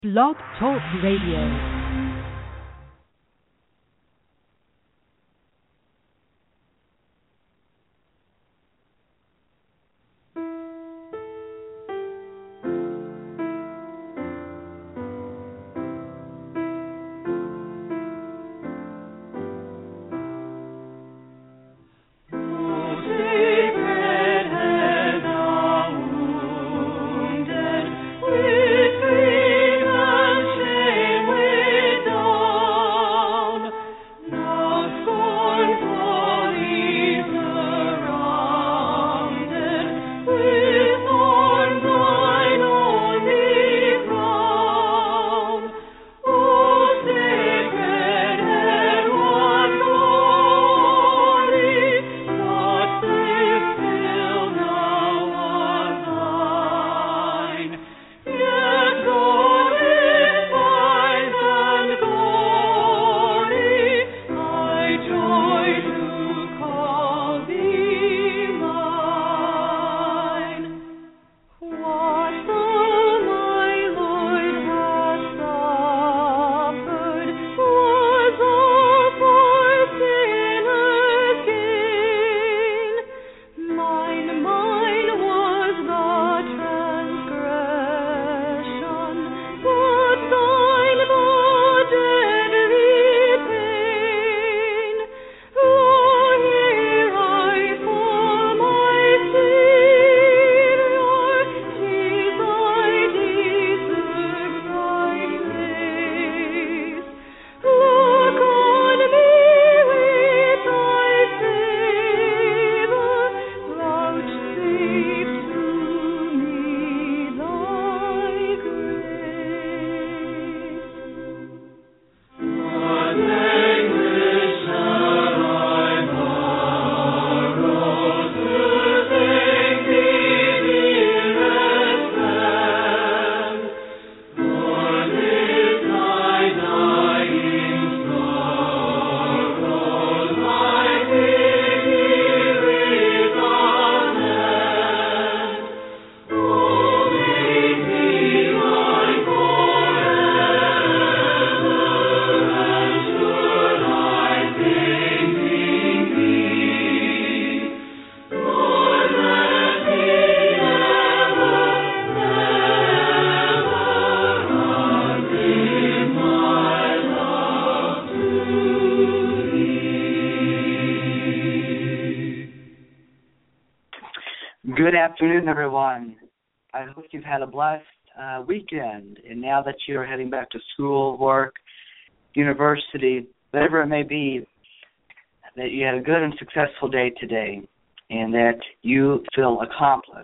Blog Talk Radio. Good afternoon, everyone. I hope you've had a blessed weekend, and now that you're heading back to school, work, university, whatever it may be, that you had a good and successful day today, and that you feel accomplished.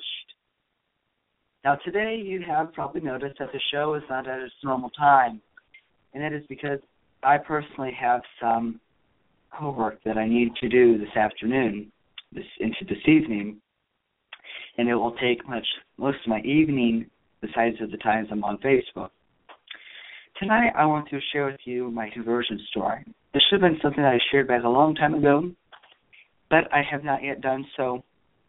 Now, today you have probably noticed that the show is not at its normal time, and that is because I personally have some homework that I need to do this afternoon, into this evening, and it will take most of my evening besides of the times I'm on Facebook. Tonight I want to share with you my conversion story. This should have been something that I shared back a long time ago, but I have not yet done so,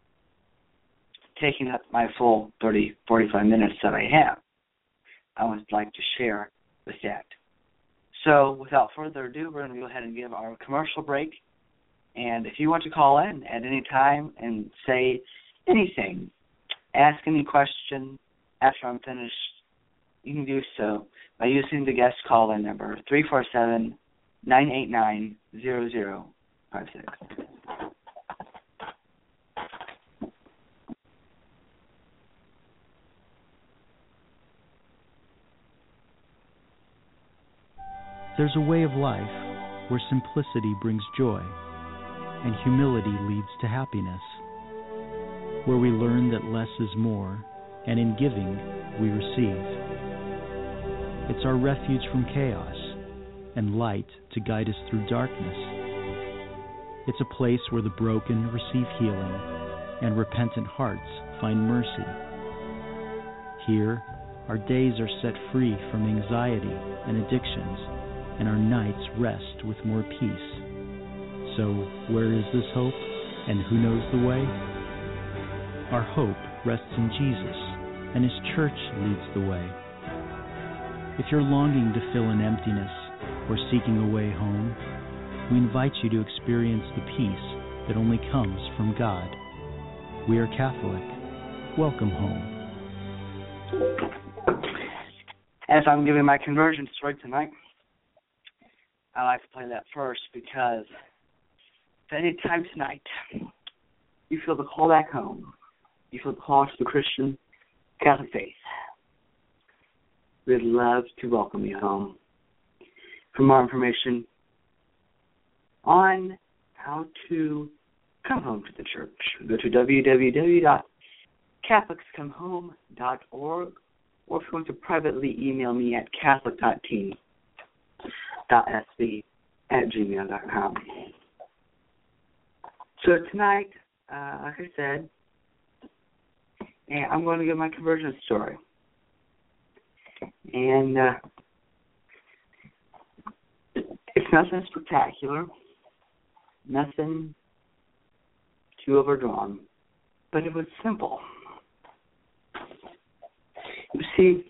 taking up my full 30, 45 minutes that I have. I would like to share with that. So without further ado, we're going to go ahead and give our commercial break. And if you want to call in at any time and say anything, ask any question after I'm finished, you can do so by using the guest call-in number 347-989-0056. There's a way of life where simplicity brings joy and humility leads to happiness, where we learn that less is more, and in giving, we receive. It's our refuge from chaos and light to guide us through darkness. It's a place where the broken receive healing and repentant hearts find mercy. Here, our days are set free from anxiety and addictions, and our nights rest with more peace. So, where is this hope, and who knows the way? Our hope rests in Jesus, and His church leads the way. If you're longing to fill an emptiness or seeking a way home, we invite you to experience the peace that only comes from God. We are Catholic. Welcome home. As I'm giving my conversion story tonight, I like to play that first because if any time tonight you feel the call back home, you feel the call to the Christian Catholic faith, we'd love to welcome you home. For more information on how to come home to the church, go to www.catholicscomehome.org, or if you want to privately email me at catholic.team.sb@gmail.com. So tonight, like I said, I'm going to give my conversion story. And it's nothing spectacular, nothing too overdrawn, but it was simple. You see,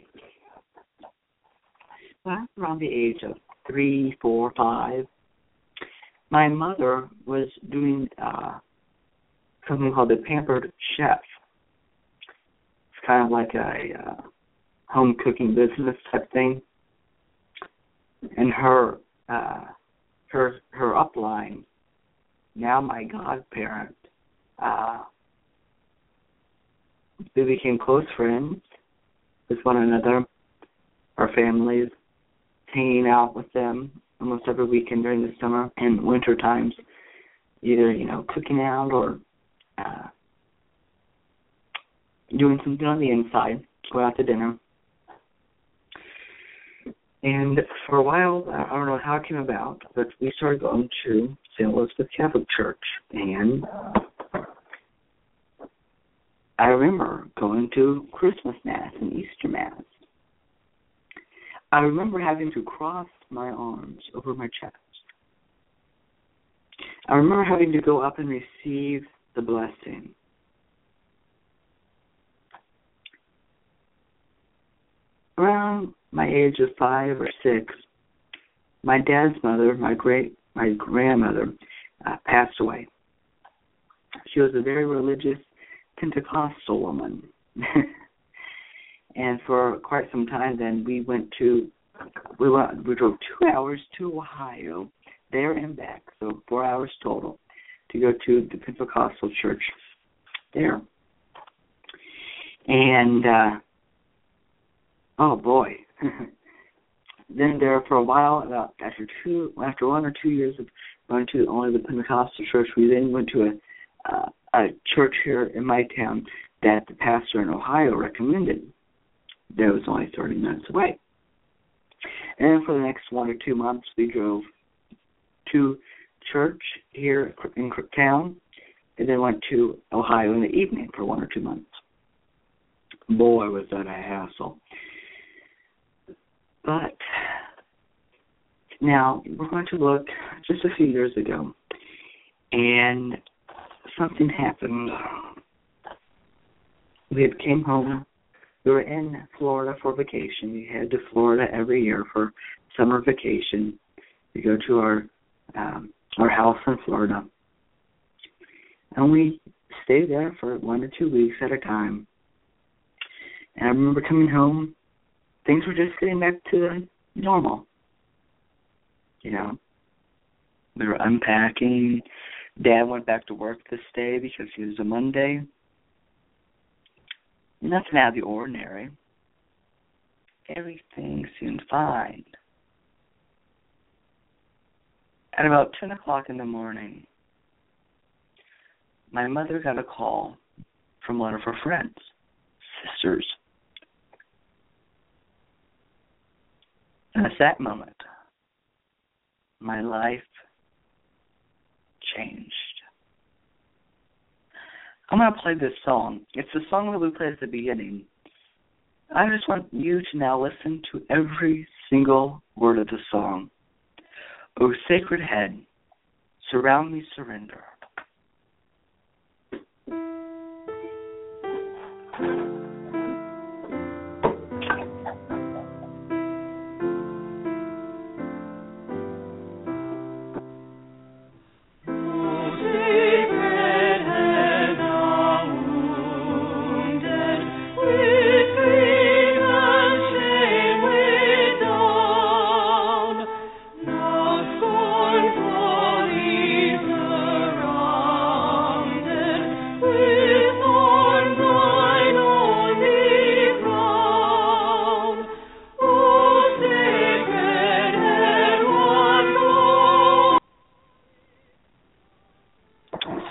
when I was around the age of 3, 4, 5, my mother was doing something called the Pampered Chef. It's kind of like a home cooking business type thing. And her upline, now my godparent, we became close friends with one another, our families, hanging out with them almost every weekend during the summer and winter times, either, cooking out or doing something on the inside, go out to dinner. And for a while, I don't know how it came about, but we started going to St. Elizabeth Catholic Church. And I remember going to Christmas Mass and Easter Mass. I remember having to cross my arms over my chest. I remember having to go up and receive the blessing. Around my age of 5 or 6, my dad's mother, my grandmother, passed away. She was a very religious Pentecostal woman. And for quite some time then, we drove 2 hours to Ohio, there and back, so 4 hours total, to go to the Pentecostal church there. And oh boy. Then there for a while, after 1 or 2 years of going to only the Pentecostal church, we then went to a church here in my town that the pastor in Ohio recommended. That was only 30 minutes away. And then for the next 1 or 2 months, we drove to church here in town, and then went to Ohio in the evening for 1 or 2 months. Boy, was that a hassle. But now we're going to look just a few years ago, and something happened. We had came home. We were in Florida for vacation. We head to Florida every year for summer vacation. We go to our house in Florida, and we stay there for 1 to 2 weeks at a time. And I remember coming home. Things were just getting back to normal. We were unpacking. Dad went back to work this day because it was a Monday. Nothing out of the ordinary. Everything seemed fine. At about 10 o'clock in the morning, my mother got a call from one of her friends, sisters. And at that moment, my life changed. I'm going to play this song. It's the song that we played at the beginning. I just want you to now listen to every single word of the song. O sacred head, surround me, surrender.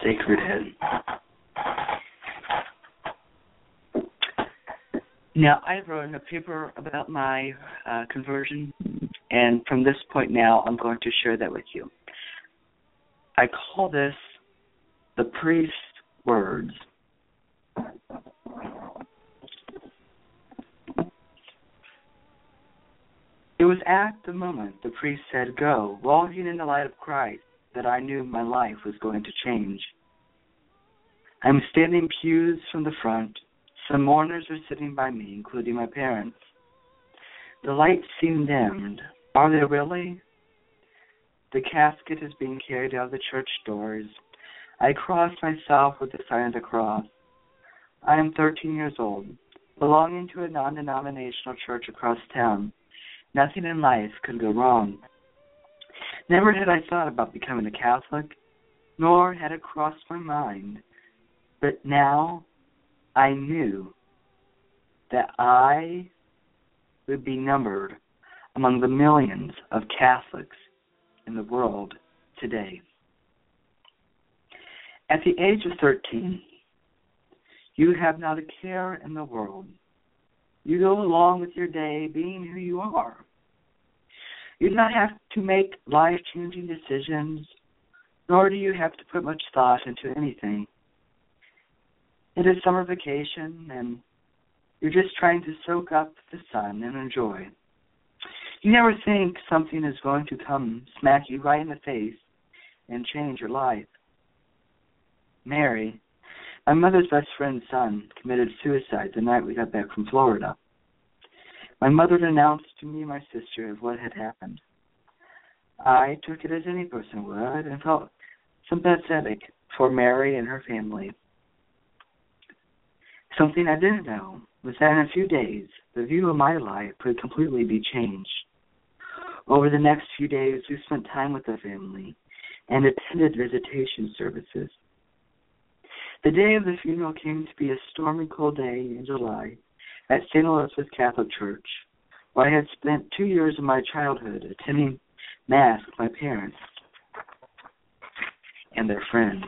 sacred is. Now, I've written a paper about my conversion, and from this point now, I'm going to share that with you. I call this the priest's words. It was at the moment the priest said, "Go, walking in the light of Christ," that I knew my life was going to change. I'm standing pews from the front. Some mourners are sitting by me, including my parents. The lights seem dimmed. Are they really? The casket is being carried out of the church doors. I cross myself with the sign of the cross. I am 13 years old, belonging to a non-denominational church across town. Nothing in life could go wrong. Never had I thought about becoming a Catholic, nor had it crossed my mind. But now I knew that I would be numbered among the millions of Catholics in the world today. At the age of 13, you have not a care in the world. You go along with your day being who you are. You do not have to make life-changing decisions, nor do you have to put much thought into anything. It is summer vacation, and you're just trying to soak up the sun and enjoy. You never think something is going to come smack you right in the face and change your life. Mary, my mother's best friend's son, committed suicide the night we got back from Florida. My mother announced to me and my sister of what had happened. I took it as any person would and felt sympathetic for Mary and her family. Something I didn't know was that in a few days, the view of my life would completely be changed. Over the next few days, we spent time with the family and attended visitation services. The day of the funeral came to be a stormy, cold day in July at St. Elizabeth Catholic Church, where I had spent 2 years of my childhood attending Mass with my parents and their friends.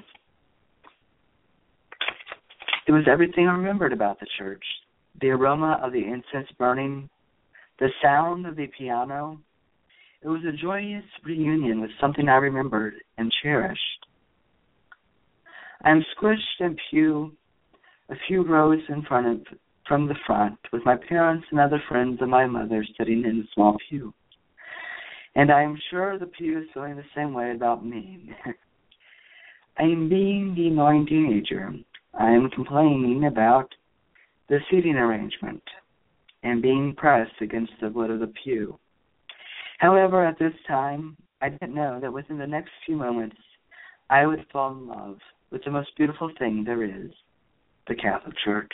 It was everything I remembered about the church. The aroma of the incense burning, the sound of the piano. It was a joyous reunion with something I remembered and cherished. I am squished in pew, a few rows from the front, with my parents and other friends of my mother sitting in a small pew. And I am sure the pew is feeling the same way about me. I am being the annoying teenager. I am complaining about the seating arrangement and being pressed against the wood of the pew. However, at this time, I didn't know that within the next few moments, I would fall in love with the most beautiful thing there is, the Catholic Church.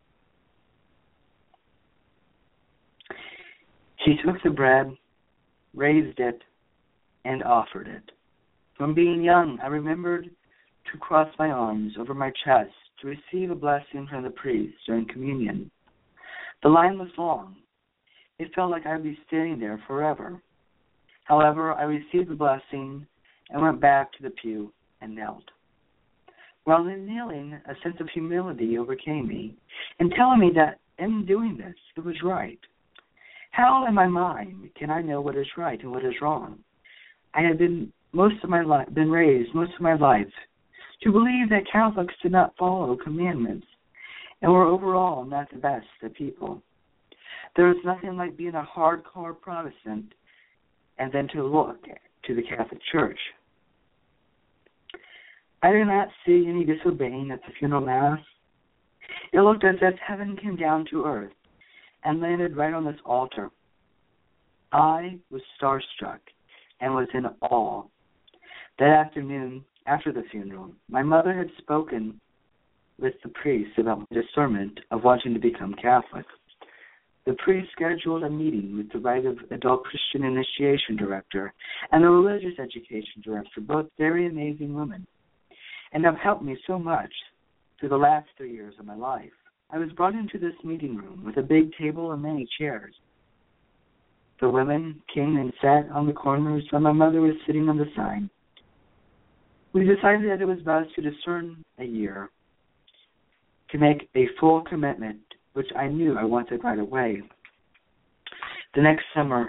He took the bread, raised it, and offered it. From being young, I remembered to cross my arms over my chest to receive a blessing from the priest during communion. The line was long. It felt like I would be standing there forever. However, I received the blessing and went back to the pew and knelt. While kneeling, a sense of humility overcame me, and telling me that in doing this, it was right. How in my mind can I know what is right and what is wrong? I had been raised most of my life to believe that Catholics did not follow commandments and were overall not the best of people. There is nothing like being a hardcore Protestant and then to look to the Catholic Church. I did not see any disobeying at the funeral mass. It looked as if heaven came down to earth and landed right on this altar. I was starstruck and was in awe. That afternoon, after the funeral, my mother had spoken with the priest about my discernment of wanting to become Catholic. The priest scheduled a meeting with the Rite of Adult Christian Initiation Director and the Religious Education Director, both very amazing women, and have helped me so much through the last 3 years of my life. I was brought into this meeting room with a big table and many chairs. The women came and sat on the corners while my mother was sitting on the side. We decided that it was best to discern a year to make a full commitment, which I knew I wanted right away. The next summer,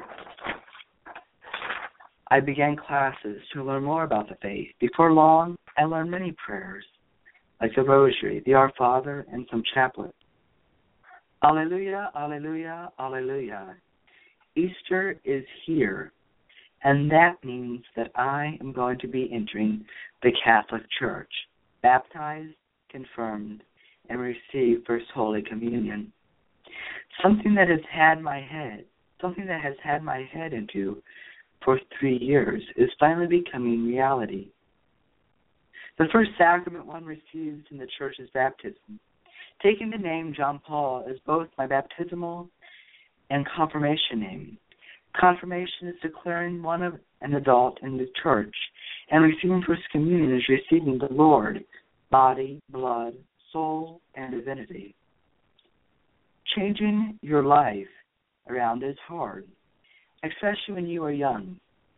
I began classes to learn more about the faith. Before long, I learned many prayers, like the Rosary, the Our Father, and some chaplets. Alleluia, alleluia, alleluia. Easter is here, and that means that I am going to be entering the Catholic Church, baptized, confirmed, and receive First Holy Communion. Something that has had my head into for 3 years is finally becoming reality. The first sacrament one receives in the Church is baptism. Taking the name John Paul as both my baptismal and confirmation name. Confirmation is declaring one of an adult in the Church, and receiving First Communion is receiving the Lord, body, blood, soul, and divinity. Changing your life around is hard, especially when you are young.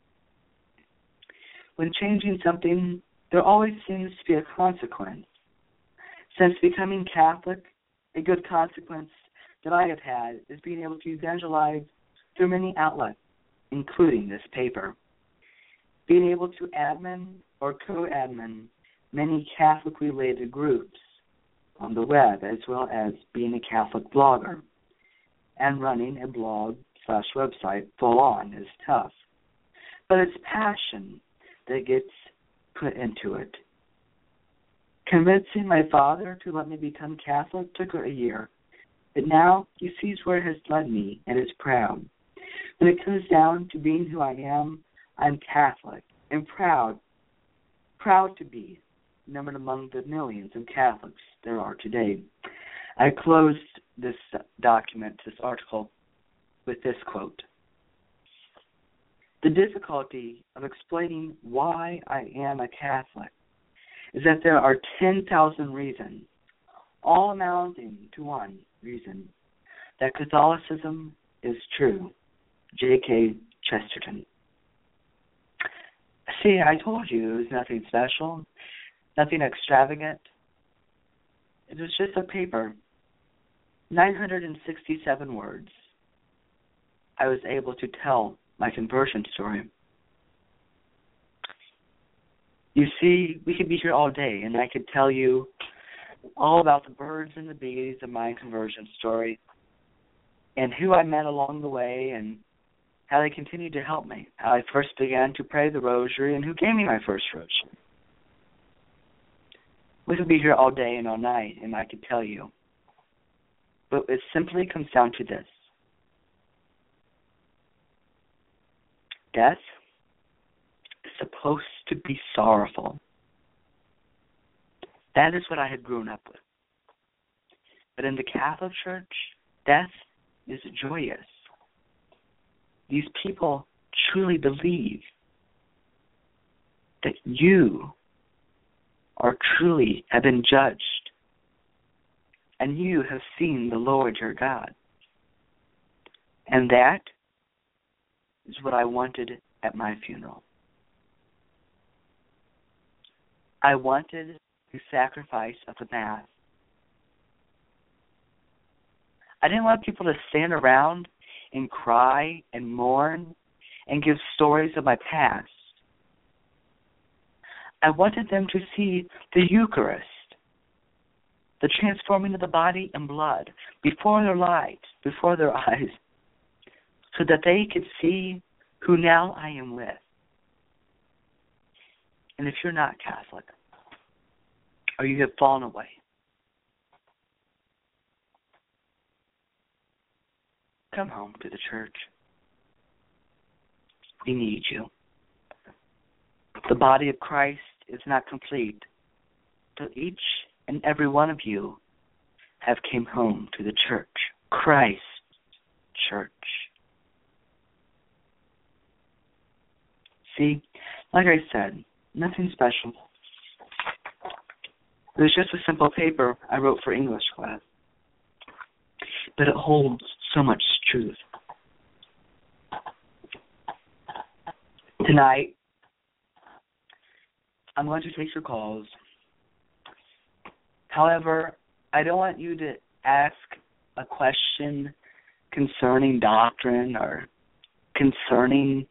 When changing something, there always seems to be a consequence. Since becoming Catholic, a good consequence that I have had is being able to evangelize through many outlets, including this paper. Being able to admin or co-admin many Catholic-related groups on the web, as well as being a Catholic blogger. And running a blog/website full on is tough. But it's passion that gets put into it. Convincing my father to let me become Catholic took a year, but now he sees where it has led me and is proud. When it comes down to being who I am, I'm Catholic and proud to be numbered among the millions of Catholics there are today. I closed this document, this article, with this quote. The difficulty of explaining why I am a Catholic is that there are 10,000 reasons, all amounting to one reason, that Catholicism is true. G.K. Chesterton. See, I told you it was nothing special, nothing extravagant. It was just a paper, 967 words. I was able to tell my conversion story. You see, we could be here all day, and I could tell you all about the birds and the bees of my conversion story, and who I met along the way, and how they continued to help me, how I first began to pray the Rosary, and who gave me my first Rosary. We could be here all day and all night, and I could tell you. But it simply comes down to this. Death is supposed to be sorrowful. That is what I had grown up with. But in the Catholic Church, death is joyous. These people truly believe that you are truly have been judged, and you have seen the Lord your God. And that is what I wanted at my funeral. I wanted the sacrifice of the Mass. I didn't want people to stand around and cry and mourn and give stories of my past. I wanted them to see the Eucharist, the transforming of the body and blood before their light, before their eyes, so that they could see who now I am with. And if you're not Catholic, or you have fallen away, come home to the church. We need you. The body of Christ is not complete till each and every one of you have came home to the church, Christ Church. See, like I said, nothing special. It was just a simple paper I wrote for English class. But it holds so much truth. Tonight, I'm going to take your calls. However, I don't want you to ask a question concerning doctrine or concerning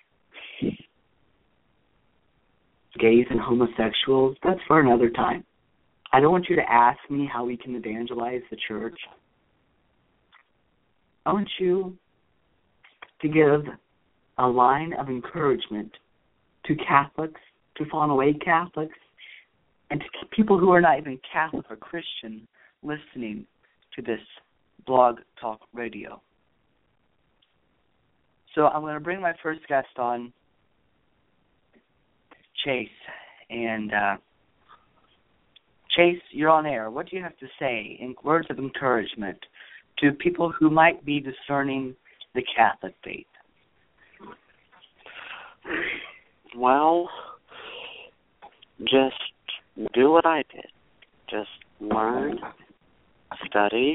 gays and homosexuals. That's for another time. I don't want you to ask me how we can evangelize the church. I want you to give a line of encouragement to Catholics, to fallen away Catholics, and to people who are not even Catholic or Christian listening to this Blog Talk Radio. So I'm going to bring my first guest on, Chase. And Chase, you're on air. What do you have to say in words of encouragement to people who might be discerning the Catholic faith? Well, just do what I did. Just learn, study,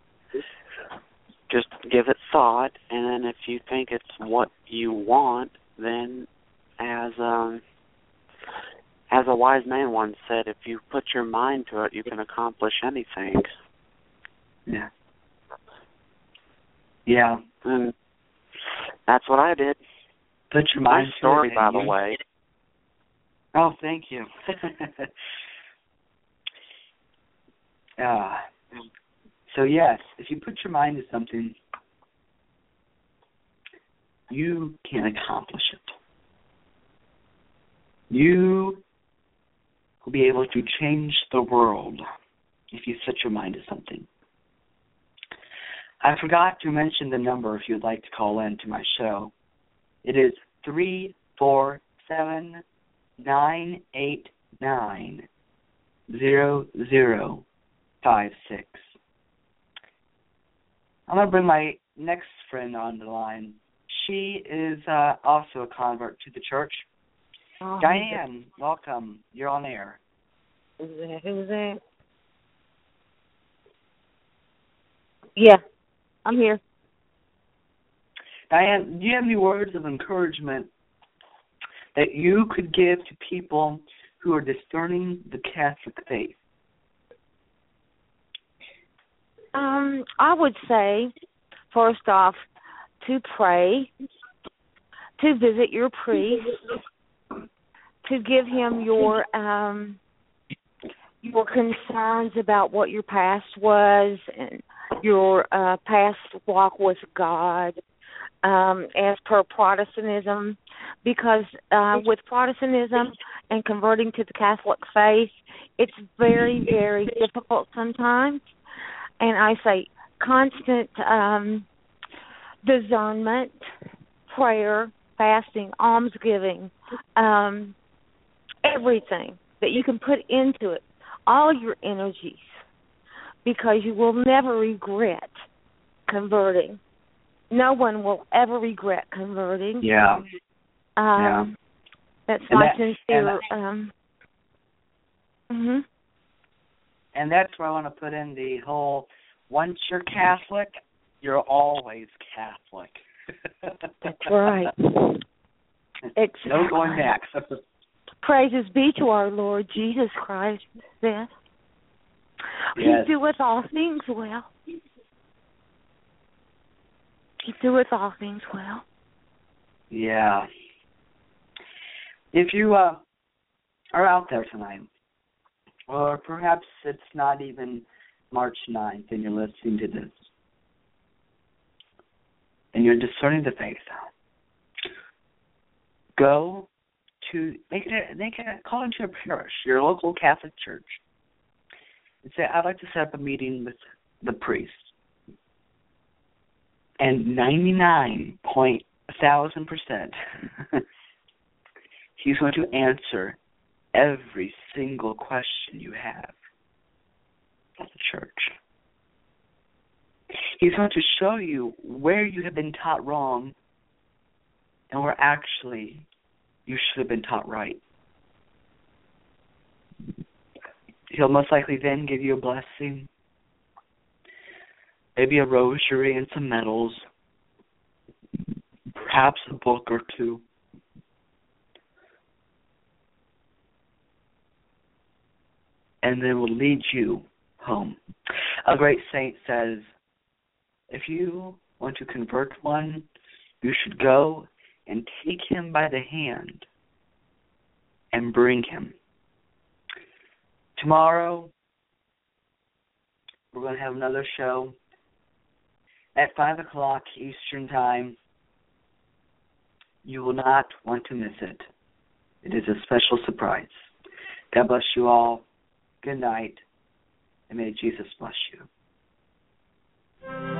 just give it thought, and then if you think it's what you want, then as a wise man once said, if you put your mind to it, you can accomplish anything. Yeah. Yeah. And that's what I did. Put your mind to it. Nice story, by the way. Oh, thank you. So yes, if you put your mind to something, you can accomplish it. You will be able to change the world if you set your mind to something. I forgot to mention the number if you'd like to call in to my show. It is 347-989-0056. I'm going to bring my next friend on the line. She is also a convert to the church. Oh, Diane, welcome. You're on air. Who's that? Yeah, I'm here. Diane, do you have any words of encouragement that you could give to people who are discerning the Catholic faith? I would say, first off, to pray, to visit your priest, to give him your concerns about what your past was and your past walk with God, as per Protestantism, because with Protestantism and converting to the Catholic faith, it's very, very difficult sometimes. And I say constant discernment, prayer, fasting, almsgiving, everything that you can put into it, all your energies, because you will never regret converting. No one will ever regret converting. Yeah. That's my sincere. And that's where I want to put in the whole, once you're Catholic, you're always Catholic. That's right. No going back. Praises be to our Lord Jesus Christ. Yes. He doeth all things well. He doeth all things well. Yeah. If you are out there tonight, or perhaps it's not even March 9th and you're listening to this, and you're discerning the faith, go to make a call into your parish, your local Catholic church, and say, I'd like to set up a meeting with the priest. And 99.1000%, he's going to answer every single question you have at the church. He's going to show you where you have been taught wrong and where actually you should have been taught right. He'll most likely then give you a blessing, maybe a rosary and some medals, perhaps a book or two. and they will lead you home. A great saint says, if you want to convert one, you should go and take him by the hand and bring him. Tomorrow, we're going to have another show at 5 o'clock Eastern Time. You will not want to miss it. It is a special surprise. God bless you all. Good night, and may Jesus bless you.